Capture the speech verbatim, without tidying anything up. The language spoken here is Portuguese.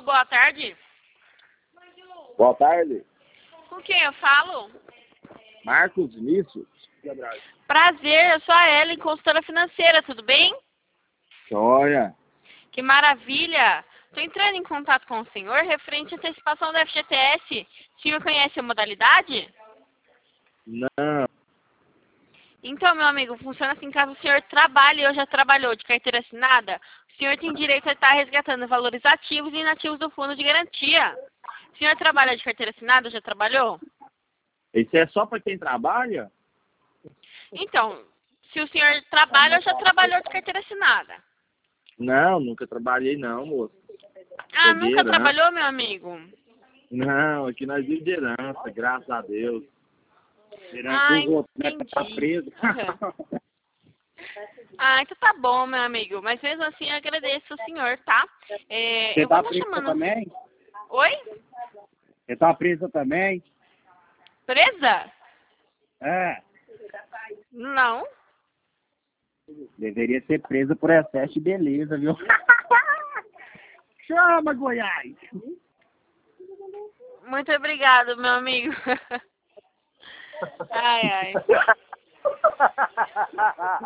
boa tarde. Boa tarde. Com quem eu falo? Marcos Vinícius. Prazer, eu sou a Ellen, consultora financeira, tudo bem? Joia. Que maravilha! Estou entrando em contato com o senhor referente à antecipação da F G T S. O senhor conhece a modalidade? Não. Então, meu amigo, funciona assim, caso o senhor trabalhe ou já trabalhou de carteira assinada, o senhor tem direito a estar resgatando valores ativos e inativos do fundo de garantia. O senhor trabalha de carteira assinada ou já trabalhou? Isso é só para quem trabalha? Então, se o senhor trabalha ou já trabalhou de carteira assinada? Não, nunca trabalhei não, moço. Ah, Peguei nunca herança. trabalhou, meu amigo? Não, aqui nós vivemos de herança, graças a Deus. Herança Ah, dos outros, né? entendi. Tá preso. Uhum. Ah, então tá bom, meu amigo. Mas mesmo assim, eu agradeço o senhor, tá? É, Você eu vou tá estar presa chamando... também? Oi? Você tá presa também? Presa? É. Não. Deveria ser presa por excesso de beleza, viu? Chama, Goiás! Muito obrigado, meu amigo. Ai, ai.